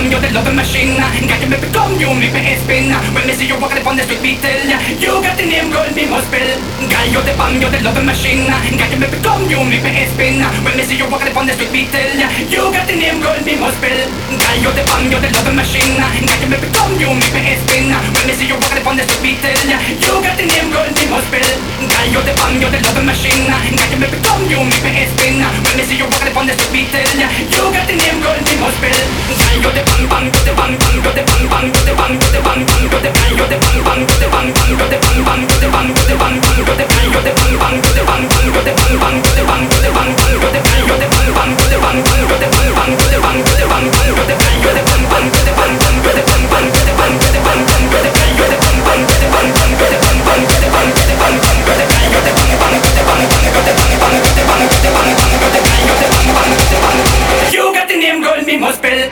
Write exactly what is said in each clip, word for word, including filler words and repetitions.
bang, you're the love machine. Got you make me come, you make me head spin. When me see you walking upon the street, beatle, you got the name, girl, me must spell. Guy, you're the bang, you're the love machine. Got you make me come, you make me head spin. When me see you walking upon the street, beatle, you got the name, girl, me must spell. Guy, you're the bang, you're the love machine. Got you make me come, you make me head spin. When me see you walking upon the street, beatle, you got the name, girl, me must spell. Guy, you're the bang, you're the love machine. Got you make me come, you make me head spin. When me see you walking upon the street, beatle, you got the name, girl, me must spell. Guy, you're the bang, bang, you're the bang, bang, you're the bang, bang, you're the bang, you're the bang, bang, you're the guy, you're the bang, bang, you're the bang, bang, you're the bang, bang, you're the bang, you're the bang, bang, you're the guy, you're the bang, bang, you're the bang, bang, you're the bang, bang, you're the bang, you're the bang, bang, you're the guy, you're the bang, bang, you're the bang, bang, you're the bang, bang, you're the bang, you're the bang, bang, you're the guy, you're the bang, bang, you're the bang, bang, you're the bang, bang, you're the bang, you're the bang, bang, you're the guy, you're the bang, bang, you're the bang, bang, you're the bang, bang, you're the bang, you're the bang, bang, you're the guy, you're the bang, bang, you're the bang, bang, you're the bang, bang, you're the bang, you're the bang, bang, you're the guy, you're the bang, bang, you're the bang, bang. You got the name, girl, me must spell.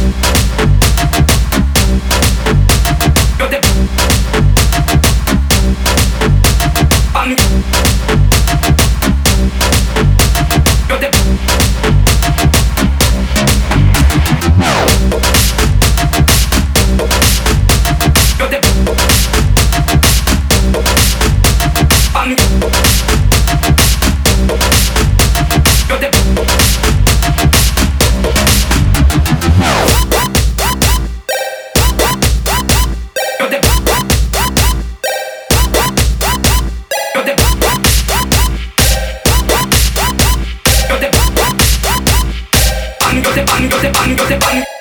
You're the bang. You're the You're the bang. You're the You're the bang, you're the bang, you're the bang, you're the bang.